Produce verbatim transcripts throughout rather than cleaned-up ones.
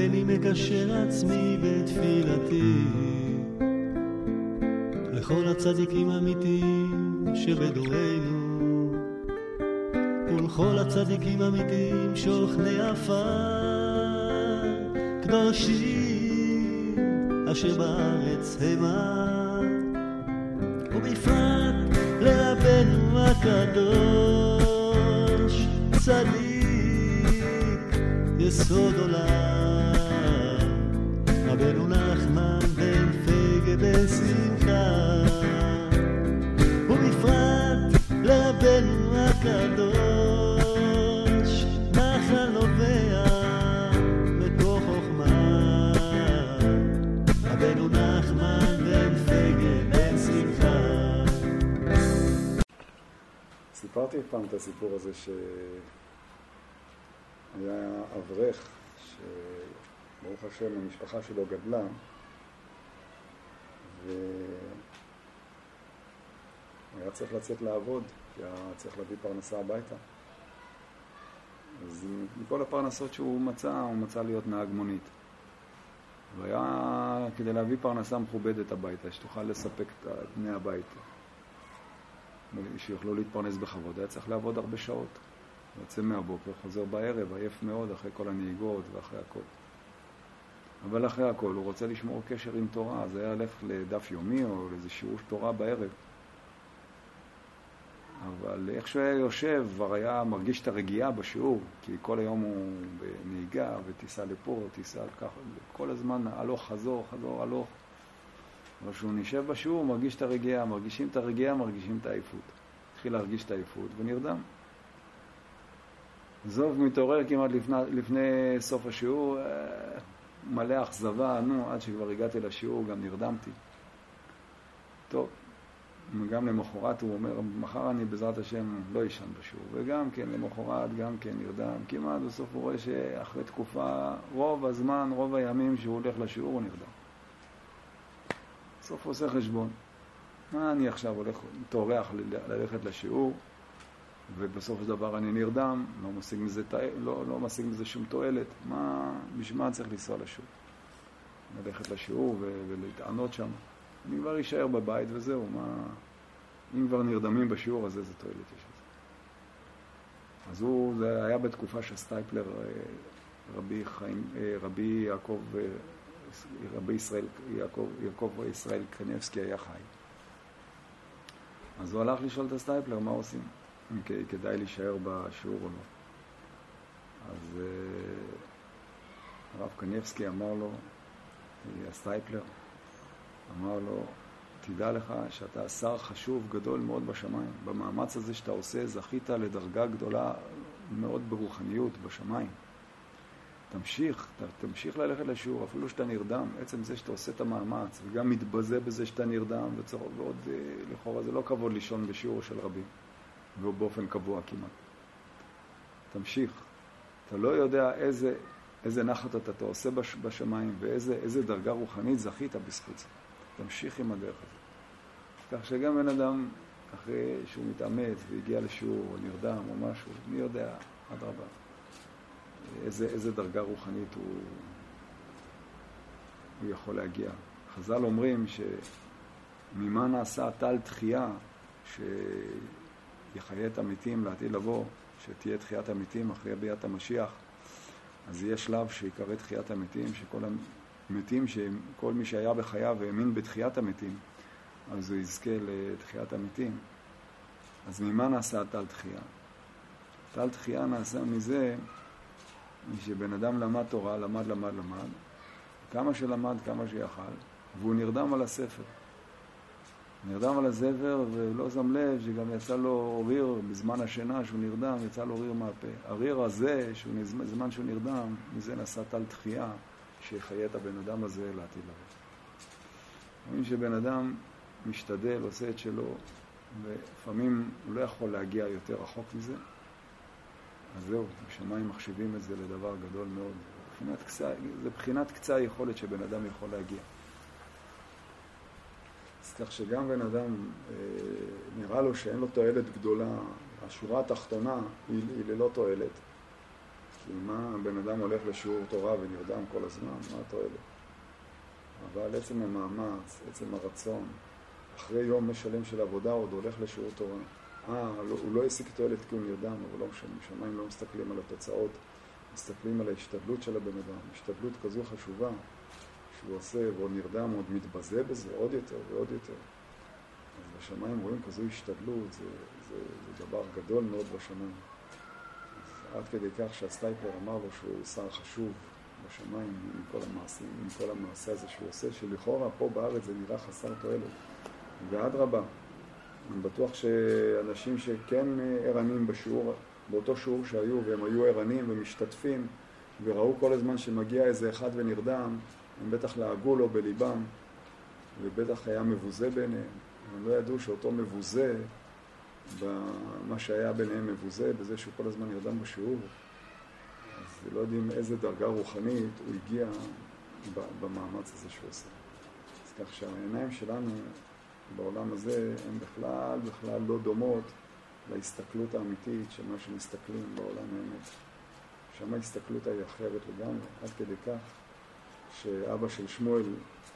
הריני מקשר עצמי בתפילתי לכל הצדיקים האמיתיים שבדורנו ולכל הצדיקים האמיתיים שוכני עפר קדושים אשר בארץ המה ובפרט לרבנו הקדוש צדיק יסוד עולם רבנו נחמן בן פגה בן שמחה ובפרט לרבנו הקדוש נחל נובע מקור חוכמה רבנו נחמן בן פגה בן שמחה. סיפרתי פעם את הסיפור הזה שהיה אברך שברוך השם המשפחה שלו גדלה והוא היה צריך לצאת לעבוד כי היה צריך להביא פרנסה הביתה. אז מכל הפרנסות שהוא מצא, הוא מצא להיות נהג מונית. והיה כדי להביא פרנסה מכובדת הביתה, שתוכל לספק את בני הבית. שיוכלו להתפרנס בכבוד, היה צריך לעבוד הרבה שעות. יוצא מהבוקר, חוזר בערב, עייף מאוד אחרי כל הנהיגות ואחרי הכל. אבל אחרי הכל הוא רוצה לשמור קשר עם תורה, אז היה הלך לדף יומי או לאיזה שיעור תורה בערב. אבל איך שהוא היה יושב, כבר היה מרגיש את הרגיעה בשיעור, כי כל היום הוא בנהיגה וטיסה לפה, טיסה ככה, כל הזמן הלוך, חזור, חזור, הלוך. אבל כשהוא נשב בשיעור, הוא מרגיש את הרגיעה, מרגישים את הרגיעה, מרגישים את העייפות. התחיל להרגיש את העייפות ונרדם. זוב מתעורר כמעט לפני, לפני סוף השיעור, מלא אכזבה, נו, עד שכבר הגעתי לשיעור, גם נרדמתי. טוב, גם למחרת הוא אומר, מחר אני בעזרת השם לא ישן בשיעור, וגם כן למחרת, גם כן נרדם. כמעט בסוף הוא רואה שאחרי תקופה, רוב הזמן, רוב הימים שהוא הולך לשיעור, הוא נרדם. בסוף הוא עושה חשבון. מה אני עכשיו הולך, תורח ללכת לשיעור, ובסוף הדבר אני נרדם, לא משיג מזה, לא, לא משיג מזה שום תועלת. מה, בשביל צריך לנסוע לשיעור? ללכת לשיעור ולהתענות שם. אני כבר יישאר בבית וזהו, מה, אם כבר נרדמים בשיעור הזה, זה תועלת יש לזה. אז הוא, זה היה בתקופה של סטייפלר, רבי חיים, רבי יעקב, רבי ישראל, יעקב, יעקב ישראל קרניבסקי היה חי. אז הוא הלך לשאול את הסטייפלר, מה עושים? אם כדאי להישאר בשיעור או לא. אז הרב קרניבסקי אמר לו, הסטייפלר, אמר לו, תדע לך שאתה שר חשוב גדול מאוד בשמיים. במאמץ הזה שאתה עושה, זכית לדרגה גדולה מאוד ברוחניות בשמיים. תמשיך, תמשיך ללכת לשיעור, אפילו שאתה נרדם. עצם זה שאתה עושה את המאמץ, וגם מתבזה בזה שאתה נרדם, ועוד לכאורה זה לא כבוד לישון בשיעור של רבים, והוא באופן קבוע כמעט. תמשיך. אתה לא יודע איזה, איזה נחת אתה, אתה עושה בשמיים, ואיזה איזה דרגה רוחנית זכית בזכות זה. תמשיך עם הדרך הזה. כך שגם בן אדם, אחרי שהוא מתאמץ והגיע לשיעור, או נרדם או משהו, מי יודע, עד רבה. איזה, איזה דרגה רוחנית הוא, הוא יכול להגיע. חז"ל אומרים שממה נעשה טל תחייה שיחיה את המתים לעתיד לבוא, שתהיה תחיית המתים אחרי ביאת המשיח. אז יהיה שלב שיקרא תחיית המתים, שכל המתים, שכל מי שהיה בחייו והאמין בתחיית המתים, אז הוא יזכה לתחיית המתים. אז ממה נעשה טל תחייה? טל תחייה נעשה מזה שבן אדם למד תורה, למד, למד, למד, כמה שלמד, כמה שיכל, והוא נרדם על הספר. נרדם על הספר ולא שם לב שגם יצא לו ריר בזמן השינה שהוא נרדם, יצא לו ריר מהפה. הריר הזה, שהוא נזמן, זמן שהוא נרדם, מזה נעשה טל תחייה שיחיה את הבן אדם הזה לעתיד לבוא. רואים שבן אדם משתדל, עושה את שלו, ולפעמים הוא לא יכול להגיע יותר רחוק מזה. אז זהו, בשמיים מחשיבים את זה לדבר גדול מאוד. בחינת קצה, זה בחינת קצה היכולת שבן אדם יכול להגיע. אז כך שגם בן אדם אה, נראה לו שאין לו תועלת גדולה, השורה התחתונה היא, היא ללא תועלת. כי מה, בן אדם הולך לשיעור תורה ונרדם כל הזמן, מה התועלת? אבל עצם המאמץ, עצם הרצון, אחרי יום משלם של עבודה עוד הולך לשיעור תורה. אה, לא, הוא לא השיג תועלת כי הוא נרדם, אבל לא משנה, שמיים לא מסתכלים על התוצאות, מסתכלים על ההשתדלות של הבן אדם. השתדלות כזו חשובה שהוא עושה והוא נרדם, עוד מתבזה בזה עוד יותר ועוד יותר. אז בשמיים רואים כזו השתדלות, זה, זה, זה דבר גדול מאוד בשמיים. אז עד כדי כך שהסטייפלר אמר לו שהוא שר חשוב בשמיים עם כל המעשים, עם כל המעשה הזה שהוא עושה, שלכאורה פה בארץ זה נראה חסר תועלת. ועד רבה, אני בטוח שאנשים שכן ערנים בשיעור, באותו שיעור שהיו, והם היו ערנים ומשתתפים, וראו כל הזמן שמגיע איזה אחד ונרדם, הם בטח לעגו לו בליבם, ובטח היה מבוזה ביניהם. הם לא ידעו שאותו מבוזה, במה שהיה ביניהם מבוזה, בזה שהוא כל הזמן נרדם בשיעור, אז לא יודעים איזה דרגה רוחנית הוא הגיע במאמץ הזה שהוא עושה. אז כך שהעיניים שלנו בעולם הזה הן בכלל, בכלל לא דומות להסתכלות האמיתית של מה שמסתכלים בעולם האמת. שם ההסתכלות היא אחרת לגמרי, עד כדי כך שאבא של שמואל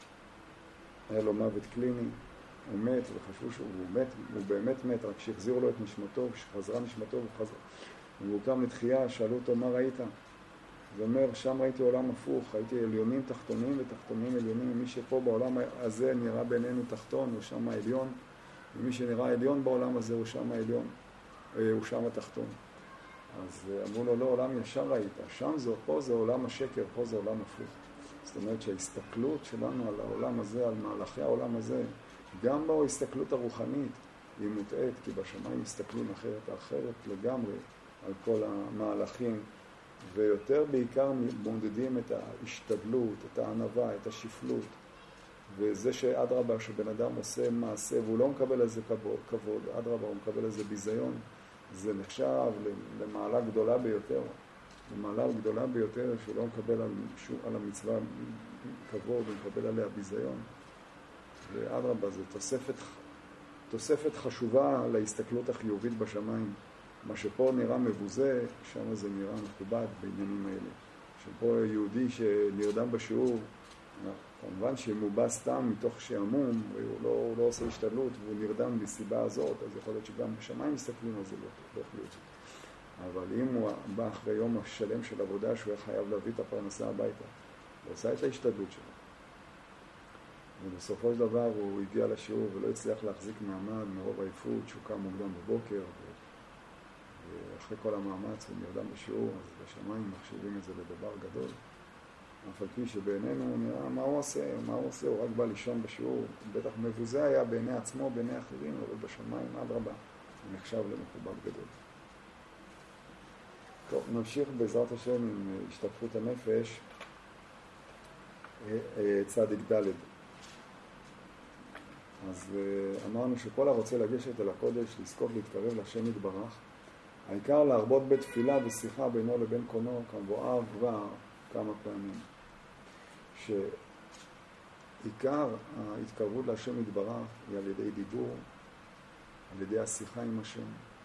היה לו מוות קליני, הוא מת וחשבו שהוא מת, הוא באמת מת, רק שהחזירו לו את נשמתו, כשחזרה נשמתו וחזר. והוא קם לתחייה, שאלו אותו מה ראית? הוא אומר, שם ראיתי עולם הפוך, ראיתי עליונים תחתונים ותחתונים עליונים, מי שפה בעולם הזה נראה בינינו תחתון, הוא שם העליון, ומי שנראה עליון בעולם הזה הוא שם העליון, הוא שם התחתון. אז אמרו לו, לא, עולם ישר ראית, שם זה, פה זה עולם השקר, פה זה עולם הפוך. זאת אומרת שההסתכלות שלנו על העולם הזה, על מהלכי העולם הזה, גם בהסתכלות הרוחנית היא מוטעת, כי בשמיים מסתכלים אחרת, אחרת לגמרי על כל המהלכים, ויותר בעיקר מודדים את ההשתדלות, את הענווה, את השפלות, וזה שאדרבה שבן אדם עושה מעשה והוא לא מקבל על זה כבוד, אדרבה הוא מקבל על זה ביזיון, זה נחשב למעלה גדולה ביותר, למעלה גדולה ביותר שהוא לא מקבל על, על המצווה כבוד, הוא מקבל עליה ביזיון. ואדרבה זה תוספת, תוספת חשובה להסתכלות החיובית בשמיים. מה שפה נראה מבוזה, שם זה נראה מכובד בעניינים האלה. שפה יהודי שנרדם בשיעור, כמובן שאם הוא בא סתם מתוך שעמום, הוא לא, הוא לא עושה השתדלות והוא נרדם בסיבה הזאת, אז יכול להיות שגם בשמיים מסתכלים על זה לא, לא חיות. אבל אם הוא בא אחרי יום השלם של עבודה שהוא היה חייב להביא את הפרנסה הביתה, הוא עושה את ההשתדלות שלו. ובסופו של דבר הוא הגיע לשיעור ולא הצליח להחזיק מעמד מרוב עייפות, שהוא קם מוקדם בבוקר, ואחרי כל המאמץ הוא נרדם בשיעור, אז בשמיים מחשיבים את זה לדבר גדול. אף על פי שבעינינו נראה מה הוא עושה, מה הוא עושה, הוא רק בא לישון בשיעור, בטח מבוזה היה בעיני עצמו, בעיני אחרים, אבל בשמיים אדרבה, הוא נחשב למכובד גדול. טוב, נמשיך בעזרת השם עם השתתפות הנפש, צדיק ד'. אז אמרנו שכל הרוצה לגשת אל הקודש, לזכות להתקרב להשם יתברך, העיקר להרבות בתפילה ושיחה בינו לבין קונו, כמבואר כבר כמה פעמים. שעיקר ההתקרבות להשם יתברך היא על ידי דיבור, על ידי השיחה עם השם.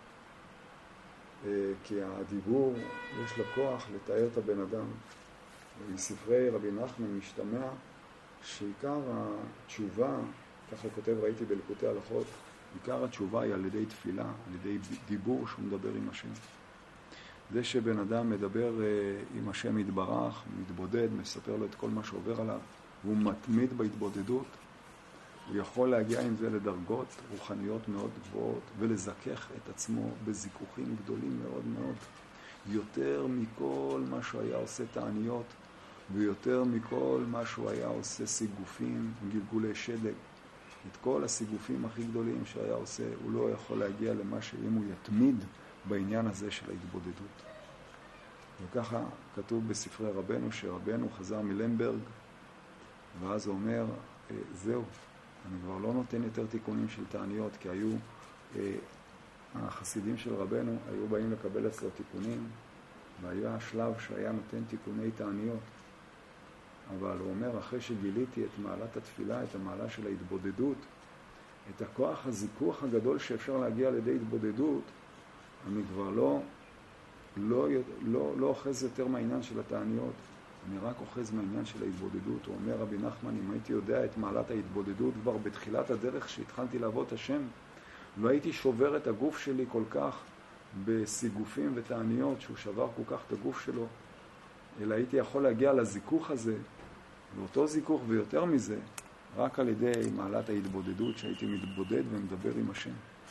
כי הדיבור יש לו כוח לתאר את הבן אדם. מספרי רבי נחמן משתמע שעיקר התשובה, ככה כותב ראיתי בליקוטי הלכות, עיקר התשובה היא על ידי תפילה, על ידי דיבור שהוא מדבר עם השם. זה שבן אדם מדבר עם השם יתברך, מתבודד, מספר לו את כל מה שעובר עליו, והוא מתמיד בהתבודדות, הוא יכול להגיע עם זה לדרגות רוחניות מאוד גבוהות, ולזכך את עצמו בזיכוכים גדולים מאוד מאוד, יותר מכל מה שהוא היה עושה תעניות, ויותר מכל מה שהוא היה עושה סיגופים, גלגולי שדק. את כל הסיגופים הכי גדולים שהיה עושה, הוא לא יכול להגיע למה שאם הוא יתמיד בעניין הזה של ההתבודדות. וככה כתוב בספרי רבנו, שרבנו חזר מלמברג, ואז הוא אומר, זהו, אני כבר לא נותן יותר תיקונים של תעניות, כי היו, החסידים של רבנו היו באים לקבל אצלו תיקונים, והיה השלב שהיה נותן תיקוני תעניות. אבל הוא אומר, אחרי שגיליתי את מעלת התפילה, את המעלה של ההתבודדות, את הכוח הזיכוך הגדול שאפשר להגיע על ידי התבודדות, אני כבר לא לא, לא, לא אוחז יותר מהעניין של התעניות, אני רק אוחז מהעניין של ההתבודדות. הוא אומר רבי נחמן, אם הייתי יודע את מעלת ההתבודדות כבר בתחילת הדרך שהתחלתי לעבוד השם, לא הייתי שובר את הגוף שלי כל כך בסיגופים ותעניות, שהוא שבר כל כך את הגוף שלו, אלא הייתי יכול להגיע לזיכוך הזה, לאותו זיכוך ויותר מזה, רק על ידי מעלת ההתבודדות, שהייתי מתבודד ומדבר עם השם.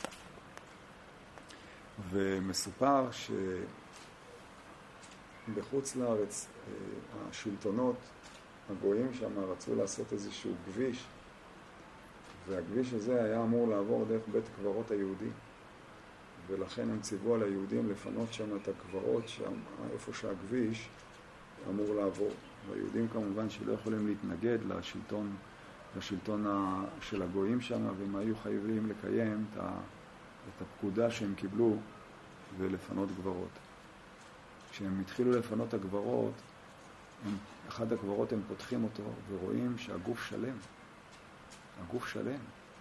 ומסופר שבחוץ לארץ השלטונות הגויים שם רצו לעשות איזשהו כביש, והכביש הזה היה אמור לעבור דרך בית קברות היהודי, ולכן הם ציוו על היהודים לפנות שם את הקברות, שם, איפה שהכביש אמור לעבור. והיהודים כמובן שלא יכולים להתנגד לשלטון, לשלטון של הגויים שם, והם היו חייבים לקיים את, ה, את הפקודה שהם קיבלו ולפנות קברות. כשהם התחילו לפנות את הקברות, הם, אחד הקברות הם פותחים אותו ורואים שהגוף שלם. הגוף שלם.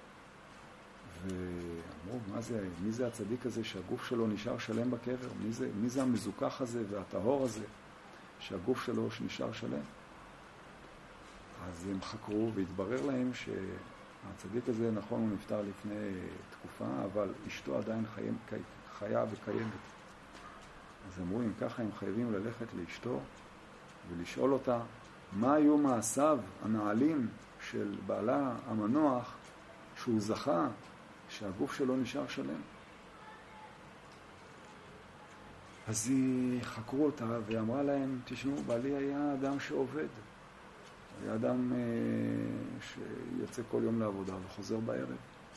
ואמרו, מה זה, מי זה הצדיק הזה שהגוף שלו נשאר שלם בקבר? מי זה, מי זה המזוכח הזה והטהור הזה שהגוף שלו נשאר שלם? אז הם חקרו והתברר להם שהצדיק הזה, נכון, הוא נפטר לפני תקופה, אבל אשתו עדיין חיים, חיה וקיימת. אז אמרו, אם ככה הם חייבים ללכת לאשתו ולשאול אותה מה היו מעשיו הנעלים של בעלה המנוח שהוא זכה שהגוף שלו נשאר שלם. אז היא חקרו אותה והיא אמרה להם, תשמעו, בעלי היה אדם שעובד. היה אדם אה, שיוצא כל יום לעבודה וחוזר בערב.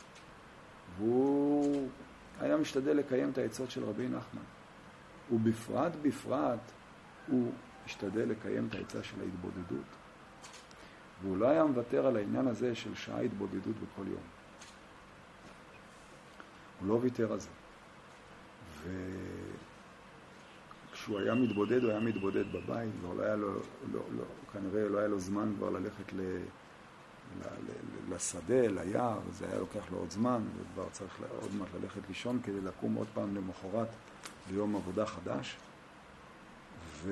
והוא היה משתדל לקיים את העצות של רבי נחמן. ובפרט בפרט הוא השתדל לקיים את העצה של ההתבודדות. והוא לא היה מוותר על העניין הזה של שעה התבודדות בכל יום. הוא לא ויתר על זה. וכשהוא היה מתבודד, הוא היה מתבודד בבית, ולא היה לו, לא, לא, כנראה לא היה לו זמן כבר ללכת ל, ל, ל, לשדה, ליער, זה היה לוקח לו עוד זמן, וכבר צריך עוד מעט ללכת לישון כדי לקום עוד פעם למחרת ביום עבודה חדש. ו...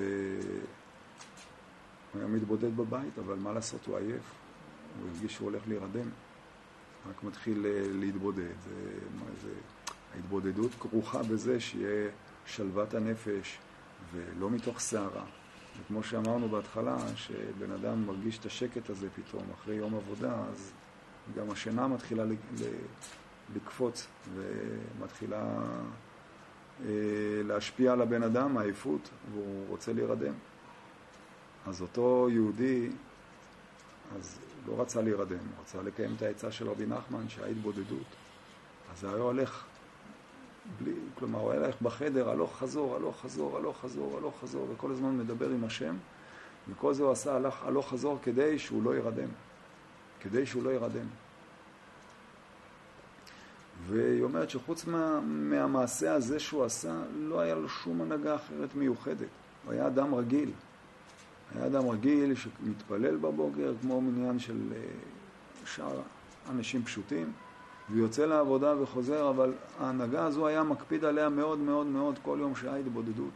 הוא היה מתבודד בבית, אבל מה לעשות, הוא עייף. הוא הרגיש שהוא הולך להירדם. רק מתחיל להתבודד. זה, זה, ההתבודדות כרוכה בזה שיהיה שלוות הנפש, ולא מתוך שערה. וכמו שאמרנו בהתחלה, שבן אדם מרגיש את השקט הזה פתאום, אחרי יום עבודה, אז גם השינה מתחילה לקפוץ, ומתחילה להשפיע על הבן אדם, העייפות, והוא רוצה להירדם. אז אותו יהודי, אז לא רצה להירדם, הוא רצה לקיים את העצה של רבי נחמן, שההתבודדות. אז היה הולך, בלי, כלומר, הוא היה הולך בחדר, הלוך חזור, הלוך חזור, הלוך חזור, הלוך חזור, וכל הזמן מדבר עם השם, וכל זה הוא עשה הלוך, הלוך חזור כדי שהוא לא ירדם. כדי שהוא לא ירדם. והיא אומרת שחוץ מה, מהמעשה הזה שהוא עשה, לא היה לו שום הנהגה אחרת מיוחדת. הוא היה אדם רגיל. היה אדם רגיל שמתפלל בבוקר, כמו מניין של שאר אנשים פשוטים, ויוצא לעבודה וחוזר, אבל ההנהגה הזו היה מקפיד עליה מאוד מאוד מאוד כל יום שעה התבודדות.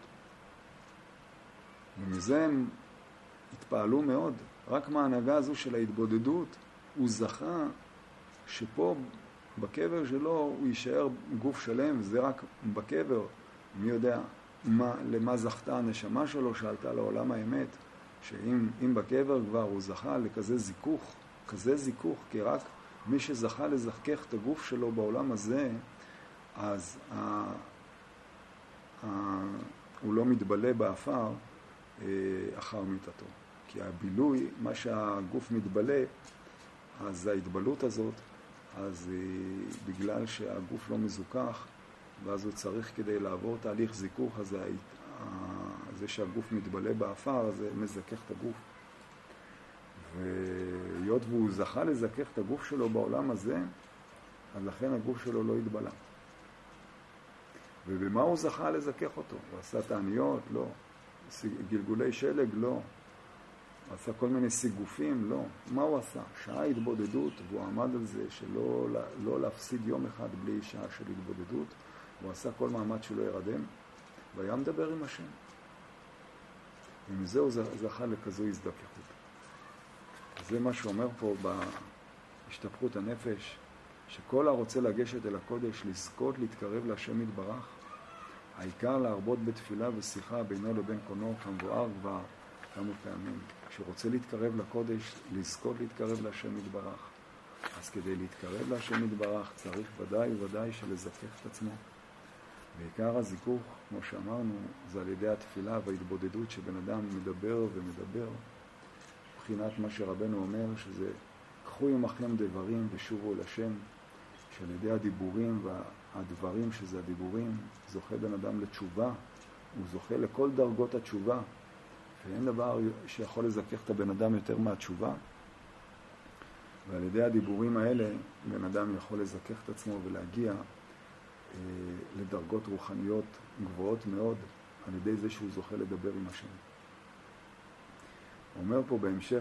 ומזה הם התפעלו מאוד. רק מההנהגה הזו של ההתבודדות, הוא זכה שפה בקבר שלו הוא יישאר גוף שלם, וזה רק בקבר, מי יודע מה, למה זכתה הנשמה שלו שעלתה לעולם האמת, שאם אם בקבר כבר הוא זכה לכזה זיכוך, כזה זיכוך, כי רק מי שזכה לזכך את הגוף שלו בעולם הזה, אז ה, ה, הוא לא מתבלה באפר אה, אחר מיתתו. כי הבילוי, מה שהגוף מתבלה, אז ההתבלות הזאת, אז אה, בגלל שהגוף לא מזוכח, ואז הוא צריך כדי לעבור תהליך זיכוך, אז זה שהגוף מתבלה באפר, זה מזכך את הגוף. והיות והוא זכה לזכך את הגוף שלו בעולם הזה, אז לכן הגוף שלו לא התבלה. ובמה הוא זכה לזכך אותו? הוא עשה תעניות? לא. גלגולי שלג? לא. הוא עשה כל מיני סיגופים? לא. מה הוא עשה? שעה התבודדות, והוא עמד על זה שלא לא להפסיד יום אחד בלי שעה של התבודדות. הוא עשה כל מאמץ שלא ירדם, והיה מדבר עם השם. ומזה הוא זכה לכזו הזדככות. זה מה שאומר פה בהשתפכות הנפש, שכל הרוצה לגשת אל הקודש, לזכות להתקרב להשם יתברך, העיקר להרבות בתפילה ושיחה בינו לבין קונו, כמבואר כבר כמה פעמים. כשרוצה להתקרב לקודש, לזכות להתקרב להשם יתברך. אז כדי להתקרב להשם יתברך צריך ודאי ודאי שלזכך את עצמו. ועיקר הזיכוך, כמו שאמרנו, זה על ידי התפילה וההתבודדות שבן אדם מדבר ומדבר. מבחינת מה שרבנו אומר, שזה קחו עמכם דברים ושובו אל השם, שעל ידי הדיבורים והדברים שזה הדיבורים, זוכה בן אדם לתשובה, הוא זוכה לכל דרגות התשובה, ואין דבר שיכול לזכך את הבן אדם יותר מהתשובה. ועל ידי הדיבורים האלה, בן אדם יכול לזכך את עצמו ולהגיע אה, לדרגות רוחניות גבוהות מאוד, על ידי זה שהוא זוכה לדבר עם השם. הוא אומר פה בהמשך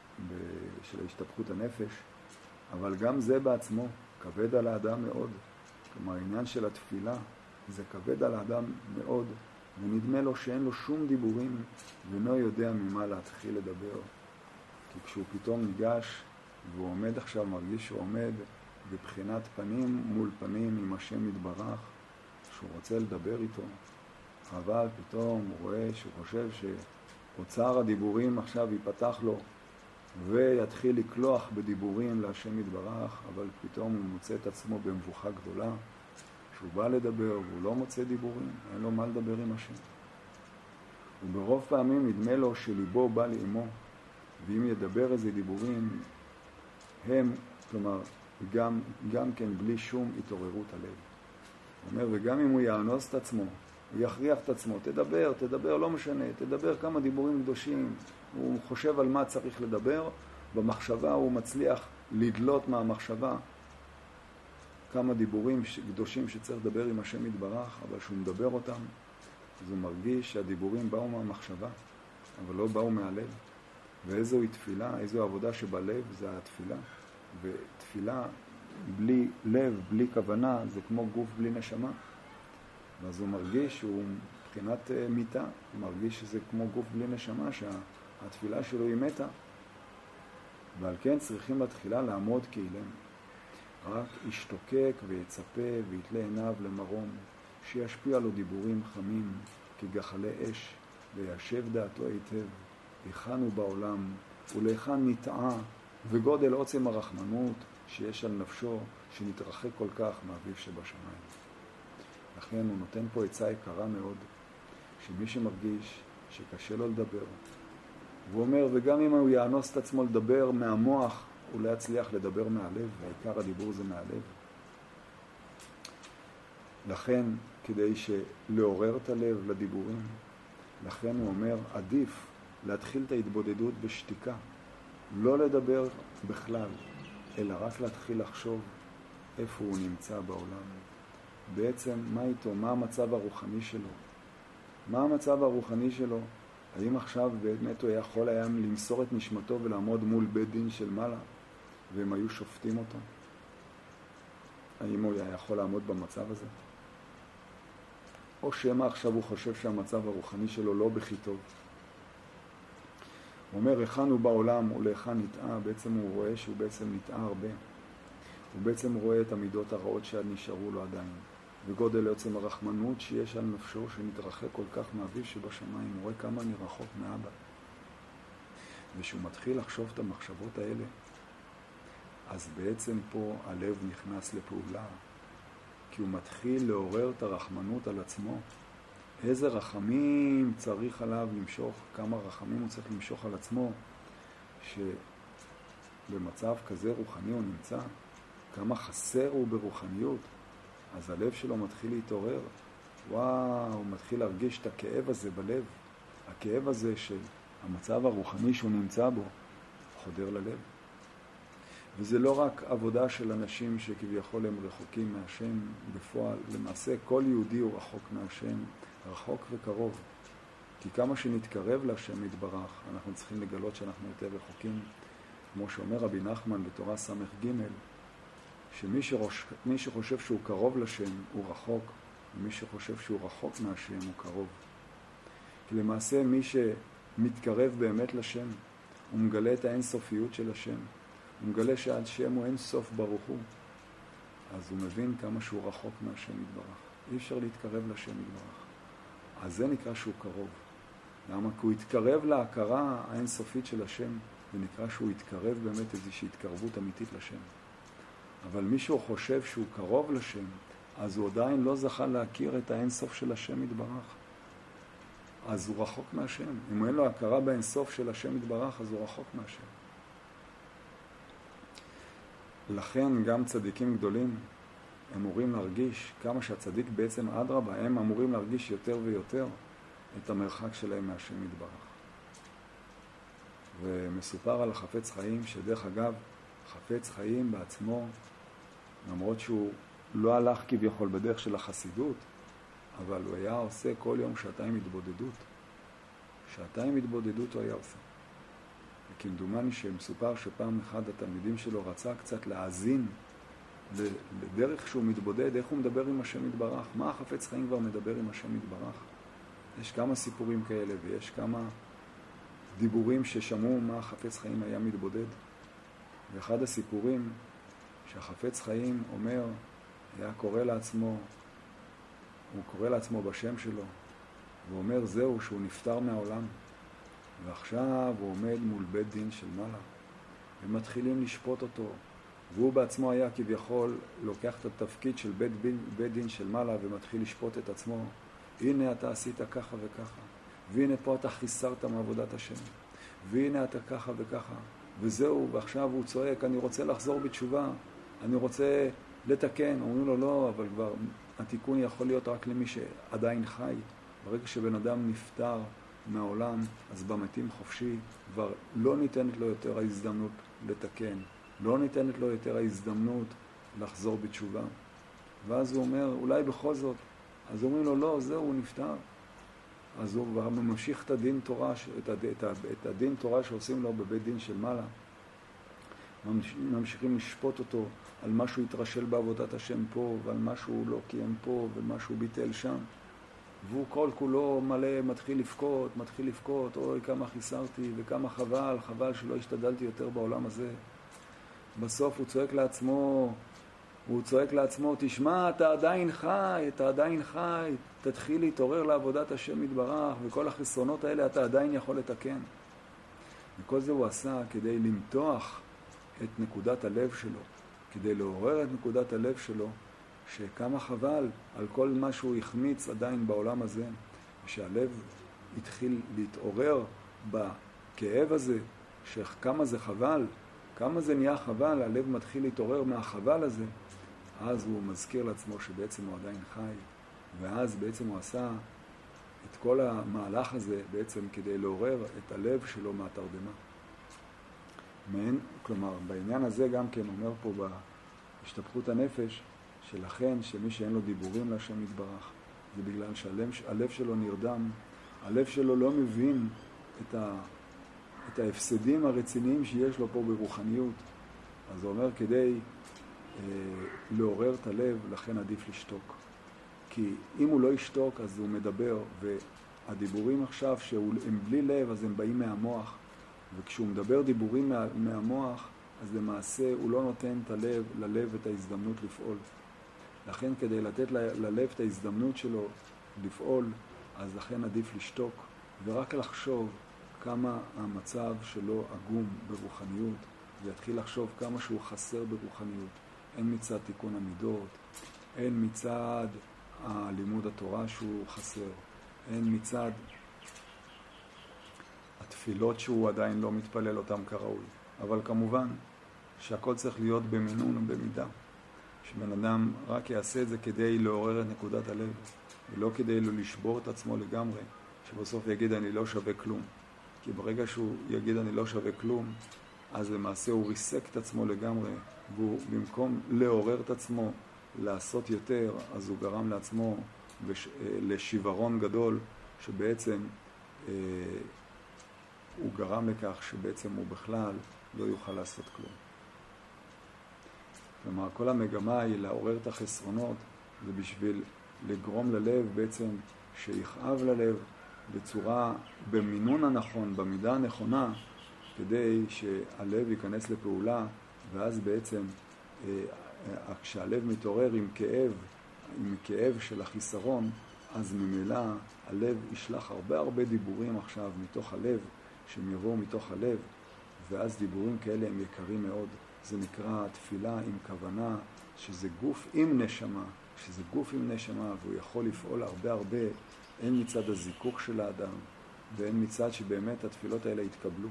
של ההשתפכות הנפש, אבל גם זה בעצמו כבד על האדם מאוד. כלומר, העניין של התפילה זה כבד על האדם מאוד, ונדמה לו שאין לו שום דיבורים, ואינו יודע ממה להתחיל לדבר. כי כשהוא פתאום ניגש, והוא עומד עכשיו, מרגיש שהוא עומד בבחינת פנים מול פנים עם השם יתברך, שהוא רוצה לדבר איתו, אבל פתאום הוא רואה שהוא חושב שאוצר הדיבורים עכשיו ייפתח לו, ויתחיל לקלוח בדיבורים להשם יתברך, אבל פתאום הוא מוצא את עצמו במבוכה גדולה, שהוא בא לדבר והוא לא מוצא דיבורים, אין לו מה לדבר עם השם. וברוב פעמים נדמה לו שליבו בא לאמו, ואם ידבר איזה דיבורים, הם, כלומר, גם, גם כן בלי שום התעוררות הלב. הוא אומר, וגם אם הוא יאנוס את עצמו, הוא יכריח את עצמו, תדבר, תדבר, לא משנה, תדבר כמה דיבורים קדושים, הוא חושב על מה צריך לדבר, במחשבה הוא מצליח לדלות מהמחשבה כמה דיבורים קדושים שצריך לדבר עם השם יתברך, אבל שהוא מדבר אותם, אז הוא מרגיש שהדיבורים באו מהמחשבה, אבל לא באו מהלב. ואיזו היא תפילה, איזו עבודה שבלב, זה התפילה. ותפילה בלי לב, בלי כוונה, זה כמו גוף בלי נשמה. ואז הוא מרגיש שהוא מבחינת מיטה, הוא מרגיש שזה כמו גוף בלי נשמה, שהתפילה שלו היא מתה. ועל כן צריכים בתחילה לעמוד כאילם. רק ישתוקק ויצפה ויתלה עיניו למרום, שישפיע לו דיבורים חמים כגחלי אש, וישב דעתו היטב, היכן הוא בעולם, ולהיכן נטעה, וגודל עוצם הרחמנות שיש על נפשו, שנתרחק כל כך מאביו שבשמיים. לכן הוא נותן פה עצה יקרה מאוד, שמי שמרגיש שקשה לו לדבר, והוא אומר, וגם אם הוא יאנוס את עצמו לדבר מהמוח, הוא לא יצליח לדבר מהלב, והעיקר הדיבור זה מהלב. לכן, כדי שלעורר את הלב לדיבורים, לכן הוא אומר, עדיף להתחיל את ההתבודדות בשתיקה, לא לדבר בכלל, אלא רק להתחיל לחשוב איפה הוא נמצא בעולם. בעצם, מה איתו? מה המצב הרוחני שלו? מה המצב הרוחני שלו? האם עכשיו באמת הוא יכול היה למסור את נשמתו ולעמוד מול בית דין של מעלה, והם היו שופטים אותו? האם הוא היה יכול לעמוד במצב הזה? או שמה עכשיו הוא חושב שהמצב הרוחני שלו לא בכי טוב? הוא אומר, היכן הוא בעולם ולהיכן נטעה, בעצם הוא רואה שהוא בעצם נטעה הרבה. הוא בעצם רואה את המידות הרעות שנשארו לו עדיין. וגודל עצם הרחמנות שיש על נפשו שנתרחק כל כך מאביו שבשמיים, הוא רואה כמה אני רחוק מאבא. ושהוא מתחיל לחשוב את המחשבות האלה, אז בעצם פה הלב נכנס לפעולה, כי הוא מתחיל לעורר את הרחמנות על עצמו. איזה רחמים צריך עליו למשוך, כמה רחמים הוא צריך למשוך על עצמו, שבמצב כזה רוחני הוא נמצא, כמה חסר הוא ברוחניות, אז הלב שלו מתחיל להתעורר. וואו, הוא מתחיל להרגיש את הכאב הזה בלב. הכאב הזה של המצב הרוחני שהוא נמצא בו, חודר ללב. וזה לא רק עבודה של אנשים שכביכול הם רחוקים מהשם בפועל. למעשה כל יהודי הוא רחוק מהשם, רחוק וקרוב. כי כמה שנתקרב להשם יתברך, אנחנו צריכים לגלות שאנחנו יותר רחוקים. כמו שאומר רבי נחמן בתורה סמך ג', שמי שרוש, מי שחושב שהוא קרוב לשם הוא רחוק, ומי שחושב שהוא רחוק מהשם הוא קרוב. כי למעשה מי שמתקרב באמת לשם, הוא מגלה את האינסופיות של השם. הוא מגלה שהשם הוא אין-סוף ברוך הוא. אז הוא מבין כמה שהוא רחוק מהשם יתברך. אי אפשר להתקרב לשם יתברך. אז זה נקרא שהוא קרוב. למה? כי הוא התקרב להכרה האינסופית של השם, זה נקרא שהוא התקרב באמת איזושהי התקרבות אמיתית לשם. אבל מישהו חושב שהוא קרוב לשם, אז הוא עדיין לא זכה להכיר את האינסוף של השם יתברך. אז הוא רחוק מהשם. אם אין לו הכרה באינסוף של השם יתברך, אז הוא רחוק מהשם. לכן גם צדיקים גדולים הם אמורים להרגיש כמה שהצדיק בעצם אדרבה, הם אמורים להרגיש יותר ויותר את המרחק שלהם מהשם יתברך. ומסופר על החפץ חיים, שדרך אגב, חפץ חיים בעצמו, למרות שהוא לא הלך כביכול בדרך של החסידות, אבל הוא היה עושה כל יום שעתיים התבודדות. שעתיים התבודדות הוא היה עושה. וכמדומני שמסופר שפעם אחד התלמידים שלו רצה קצת להאזין לדרך שהוא מתבודד, איך הוא מדבר עם השם יתברך, מה החפץ חיים כבר מדבר עם השם יתברך. יש כמה סיפורים כאלה ויש כמה דיבורים ששמעו מה החפץ חיים היה מתבודד. ואחד הסיפורים שהחפץ חיים אומר, היה קורא לעצמו, הוא קורא לעצמו בשם שלו, והוא אומר זהו שהוא נפטר מהעולם, ועכשיו הוא עומד מול בית דין של מעלה, ומתחילים לשפוט אותו, והוא בעצמו היה כביכול לוקח את התפקיד של בית, בית דין של מעלה ומתחיל לשפוט את עצמו. הנה אתה עשית ככה וככה, והנה פה אתה חיסרת מעבודת השם, והנה אתה ככה וככה, וזהו, ועכשיו הוא צועק, אני רוצה לחזור בתשובה, אני רוצה לתקן. אומרים לו לא, אבל כבר התיקון יכול להיות רק למי שעדיין חי. ברגע שבן אדם נפטר מהעולם, אז במתים חופשי כבר לא ניתנת לו יותר ההזדמנות לתקן, לא ניתנת לו יותר ההזדמנות לחזור בתשובה. ואז הוא אומר, אולי בכל זאת, אז אומרים לו לא, זהו, הוא נפטר. אז הוא כבר ממשיך את הדין תורה, את, הד, את, ה, את הדין תורה שעושים לו בבית דין של מעלה. ממשיכים לשפוט אותו על מה שהוא התרשל בעבודת השם פה, ועל מה שהוא לא קיים פה, ומה שהוא ביטל שם. והוא כל כולו מלא, מתחיל לבכות, מתחיל לבכות, אוי כמה חיסרתי וכמה חבל, חבל שלא השתדלתי יותר בעולם הזה. בסוף הוא צועק לעצמו, הוא צועק לעצמו, תשמע, אתה עדיין חי, אתה עדיין חי, תתחיל להתעורר לעבודת השם יתברך, וכל החסרונות האלה אתה עדיין יכול לתקן. וכל זה הוא עשה כדי למתוח את נקודת הלב שלו, כדי לעורר את נקודת הלב שלו, שכמה חבל על כל מה שהוא החמיץ עדיין בעולם הזה, ושהלב התחיל להתעורר בכאב הזה, שכמה זה חבל, כמה זה נהיה חבל, הלב מתחיל להתעורר מהחבל הזה, אז הוא מזכיר לעצמו שבעצם הוא עדיין חי, ואז בעצם הוא עשה את כל המהלך הזה בעצם כדי לעורר את הלב שלו מהתרדמה. מעין, כלומר, בעניין הזה גם כן אומר פה בהשתפכות הנפש, שלכן שמי שאין לו דיבורים להשם יתברך, זה בגלל שהלב שלו נרדם, הלב שלו לא מבין את, ה, את ההפסדים הרציניים שיש לו פה ברוחניות. אז הוא אומר, כדי אה, לעורר את הלב, לכן עדיף לשתוק. כי אם הוא לא ישתוק, אז הוא מדבר, והדיבורים עכשיו שהם בלי לב, אז הם באים מהמוח. וכשהוא מדבר דיבורים מה, מהמוח, אז למעשה הוא לא נותן את הלב, ללב את ההזדמנות לפעול. לכן כדי לתת ל, ללב את ההזדמנות שלו לפעול, אז לכן עדיף לשתוק, ורק לחשוב כמה המצב שלו עגום ברוחניות, ויתחיל לחשוב כמה שהוא חסר ברוחניות. אין מצד תיקון המידות, אין מצד הלימוד התורה שהוא חסר, אין מצד התפילות שהוא עדיין לא מתפלל אותם כראוי. אבל כמובן שהכל צריך להיות במינון ובמידה. שבן אדם רק יעשה את זה כדי לעורר את נקודת הלב, ולא כדי לו לשבור את עצמו לגמרי, שבסוף יגיד אני לא שווה כלום. כי ברגע שהוא יגיד אני לא שווה כלום, אז למעשה הוא ריסק את עצמו לגמרי, והוא במקום לעורר את עצמו, לעשות יותר, אז הוא גרם לעצמו בש... לשברון גדול, שבעצם אה, הוא גרם לכך שבעצם הוא בכלל לא יוכל לעשות כלום. כלומר, כל המגמה היא לעורר את החסרונות, זה בשביל לגרום ללב בעצם שיכאב ללב בצורה, במינון הנכון, במידה הנכונה, כדי שהלב ייכנס לפעולה, ואז בעצם כשהלב מתעורר עם כאב, עם כאב של החיסרון, אז ממילא הלב ישלח הרבה הרבה דיבורים עכשיו מתוך הלב, שהם יבואו מתוך הלב, ואז דיבורים כאלה הם יקרים מאוד. זה נקרא תפילה עם כוונה, שזה גוף עם נשמה, שזה גוף עם נשמה, והוא יכול לפעול הרבה הרבה, אין מצד הזיכוך של האדם, ואין מצד שבאמת התפילות האלה יתקבלו.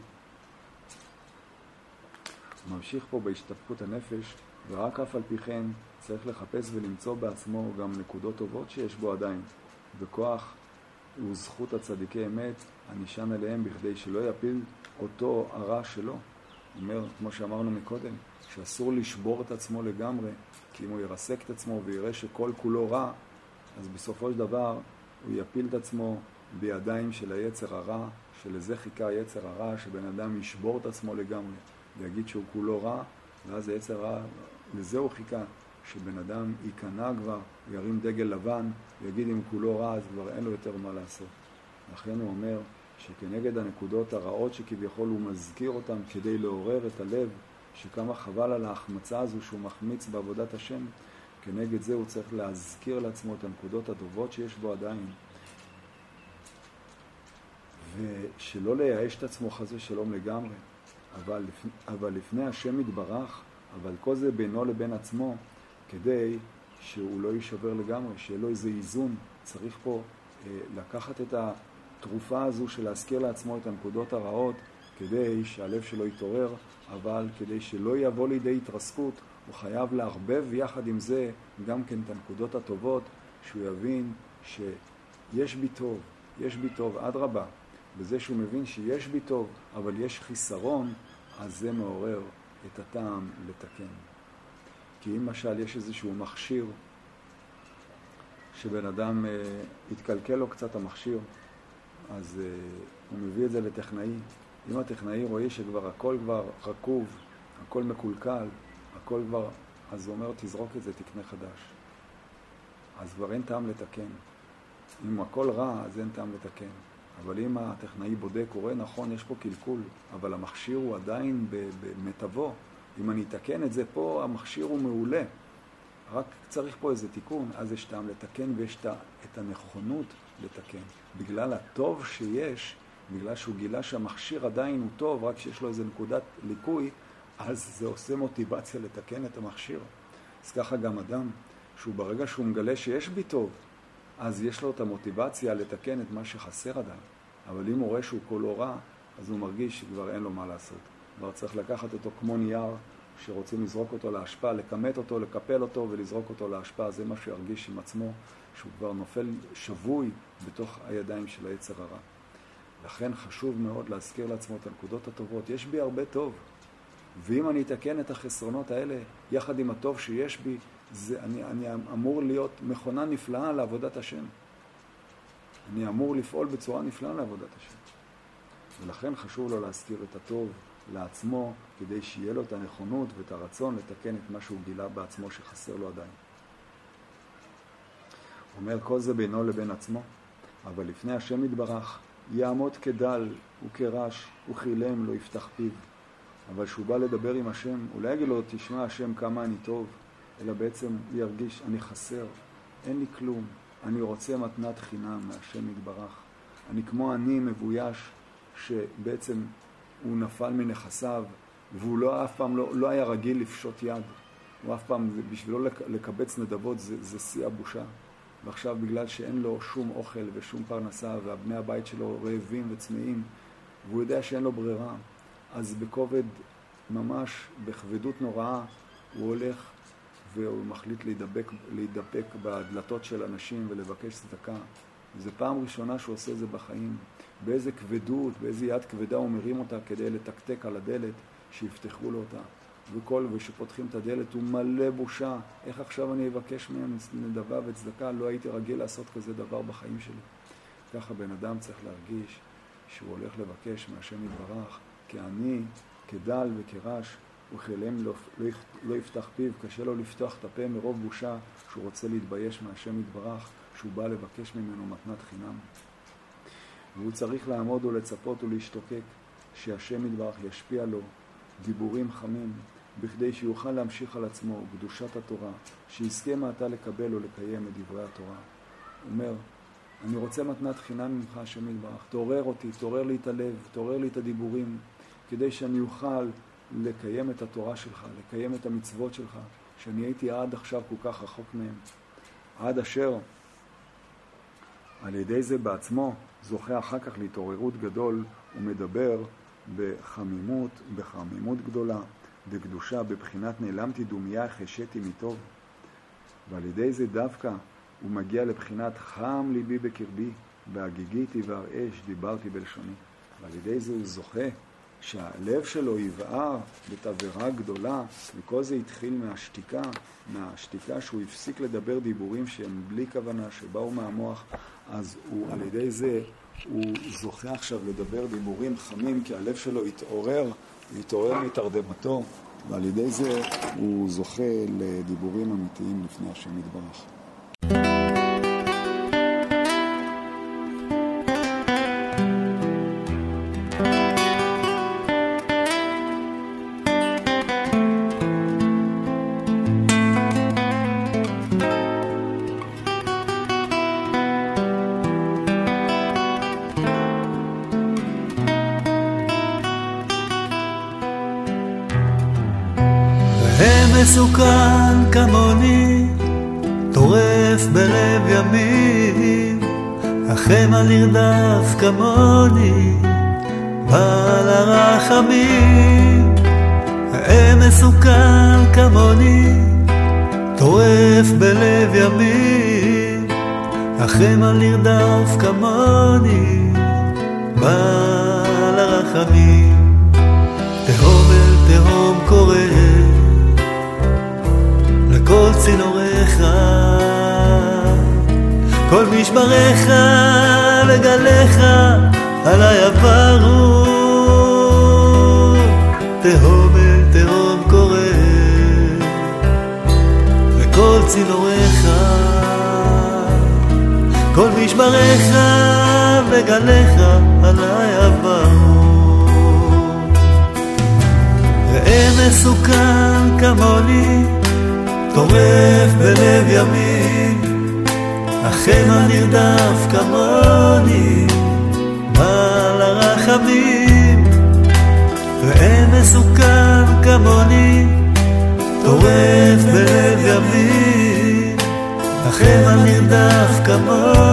הוא ממשיך פה בהשתפכות הנפש, ורק אף על פי כן צריך לחפש ולמצוא בעצמו גם נקודות טובות שיש בו עדיין, וכוח הוא זכות הצדיקי אמת הנישן עליהם בכדי שלא יפיל אותו הרע שלו. הוא אומר, כמו שאמרנו מקודם, שאסור לשבור את עצמו לגמרי, כי אם הוא ירסק את עצמו ויראה שכל כולו רע, אז בסופו של דבר הוא יפיל את עצמו בידיים של היצר הרע, שלזה חיכה היצר הרע, שבן אדם ישבור את עצמו לגמרי, ויגיד שהוא כולו רע, ואז היצר הרע, לזה הוא חיכה, שבן אדם ייכנע כבר, ירים דגל לבן, ויגיד אם כולו רע, אז כבר אין לו יותר מה לעשות. לכן הוא אומר שכנגד הנקודות הרעות שכביכול הוא מזכיר אותם כדי לעורר את הלב, שכמה חבל על ההחמצה הזו שהוא מחמיץ בעבודת השם, כנגד זה הוא צריך להזכיר לעצמו את הנקודות הטובות שיש בו עדיין, ושלא לייאש את עצמו חס ושלום לגמרי, אבל, לפני, אבל לפני השם יתברך, אבל כל זה בינו לבין עצמו, כדי שהוא לא יישבר לגמרי, שיהיה לו איזה איזון. צריך פה אה, לקחת את התרופה הזו של להזכיר לעצמו את הנקודות הרעות, כדי שהלב שלו יתעורר, אבל כדי שלא יבוא לידי התרסקות, הוא חייב להרבב יחד עם זה גם כן את הנקודות הטובות, שהוא יבין שיש בי טוב, יש בי טוב, עד רבה. בזה שהוא מבין שיש בי טוב, אבל יש חיסרון, אז זה מעורר את הטעם לתקן. כי אם למשל יש איזשהו מכשיר, שבן אדם אה, התקלקל לו קצת המכשיר, אז אה, הוא מביא את זה לטכנאי. אם הטכנאי רואה שכבר הכל כבר רקוב, הכל מקולקל, הכל כבר, אז הוא אומר, תזרוק את זה, תקנה חדש. אז כבר אין טעם לתקן. אם הכל רע, אז אין טעם לתקן. אבל אם הטכנאי בודק, הוא רואה, נכון, יש פה קלקול, אבל המכשיר הוא עדיין במטבו. אם אני אתקן את זה פה, המכשיר הוא מעולה. רק צריך פה איזה תיקון, אז יש טעם לתקן, ויש את הנכונות לתקן. בגלל הטוב שיש, בגלל שהוא גילה שהמכשיר עדיין הוא טוב, רק שיש לו איזה נקודת ליקוי, אז זה עושה מוטיבציה לתקן את המכשיר. אז ככה גם אדם, שהוא ברגע שהוא מגלה שיש בי טוב, אז יש לו את המוטיבציה לתקן את מה שחסר עדיין. אבל אם הוא רואה שהוא כולו רע, אז הוא מרגיש שכבר אין לו מה לעשות. כבר צריך לקחת אותו כמו נייר, שרוצים לזרוק אותו להשפעה, לקמת אותו, לקפל אותו ולזרוק אותו להשפעה. זה מה שירגיש עם עצמו, שהוא כבר נופל שבוי בתוך הידיים של היצר הרע. לכן חשוב מאוד להזכיר לעצמו את הנקודות הטובות. יש בי הרבה טוב. ואם אני אתקן את החסרונות האלה, יחד עם הטוב שיש בי, זה, אני, אני אמור להיות מכונה נפלאה לעבודת השם. אני אמור לפעול בצורה נפלאה לעבודת השם. ולכן חשוב לו להזכיר את הטוב לעצמו, כדי שיהיה לו את הנכונות ואת הרצון לתקן את מה שהוא גילה בעצמו שחסר לו עדיין. הוא אומר, כל זה בינו לבין עצמו, אבל לפני השם יתברך, יעמוד כדל וכרש וכילם לא יפתח פיו. אבל שהוא בא לדבר עם השם, אולי יגיד לו, תשמע השם כמה אני טוב, אלא בעצם הוא ירגיש, אני חסר, אין לי כלום, אני רוצה מתנת חינם מהשם יתברך. אני כמו אני מבויש, שבעצם הוא נפל מנכסיו, והוא לא, אף פעם לא, לא היה רגיל לפשוט יד. הוא אף פעם, בשבילו לקבץ נדבות זה, זה שיא הבושה. ועכשיו בגלל שאין לו שום אוכל ושום פרנסה, והבני הבית שלו רעבים וצמאים, והוא יודע שאין לו ברירה, אז בכובד, ממש בכבדות נוראה, הוא הולך והוא מחליט להידבק, להידבק בדלתות של אנשים ולבקש צדקה. זו פעם ראשונה שהוא עושה את זה בחיים. באיזה כבדות, באיזה יד כבדה הוא מרים אותה כדי לתקתק על הדלת, שיפתחו לו אותה. וכל, ושפותחים את הדלת, הוא מלא בושה. איך עכשיו אני אבקש מהם נדבה וצדקה? לא הייתי רגיל לעשות כזה דבר בחיים שלי. ככה בן אדם צריך להרגיש שהוא הולך לבקש מהשם יתברך, כעני, כדל וכרש, וכליהם לא, לא, לא יפתח פיו, קשה לו לפתוח את הפה מרוב בושה שהוא רוצה להתבייש מהשם יתברך, שהוא בא לבקש ממנו מתנת חינם. והוא צריך לעמוד ולצפות ולהשתוקק שהשם יתברך ישפיע לו דיבורים חמים, בכדי שיוכל להמשיך על עצמו קדושת התורה, שיזכה מעתה לקבל או לקיים את דברי התורה. הוא אומר, אני רוצה מתנת חינם ממך השם יתברך, תעורר אותי, תעורר לי את הלב, תעורר לי את הדיבורים, כדי שאני אוכל לקיים את התורה שלך, לקיים את המצוות שלך, שאני הייתי עד עכשיו כל כך רחוק מהם. עד אשר על ידי זה בעצמו זוכה אחר כך להתעוררות גדול ומדבר בחמימות, בחמימות גדולה, בקדושה, בבחינת נעלמתי דומיה, חשתי מטוב. ועל ידי זה דווקא הוא מגיע לבחינת חם ליבי בקרבי, בהגיגיתי והרעש דיברתי בלשוני. ועל ידי זה הוא זוכה שהלב שלו יבער בתברה גדולה, וכל זה התחיל מהשתיקה, מהשתיקה שהוא הפסיק לדבר דיבורים שהם בלי כוונה, שבאו מהמוח, אז הוא על ידי זה הוא זוכה עכשיו לדבר דיבורים חמים, כי הלב שלו התעורר, התעורר מתרדמתו, ועל ידי זה הוא זוכה לדיבורים אמיתיים לפני השם יתברך. מסוכן כמוני, טורף בלב ימים, החמה נרדף כמוני, בעל הרחמים. הם מסוכן כמוני, טורף בלב ימים, החמה נרדף כמוני, בעל הרחמים. תהום אל תהום קורא כל צינוריך, כל משבריך וגליך עלי עברו. תהום אל תהום קורא לכל צינוריך, כל משבריך וגליך עלי עברו. ראה מסוכן כמוני, טורף בלב ימים, החמה נרדף כמוני, בעל הרחמים. ואין מסוכן כמוני, טורף בלב ימים, החמה נרדף כמוני,